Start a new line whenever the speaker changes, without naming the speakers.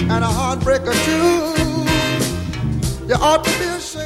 and a heartbreaker too. You ought to be ashamed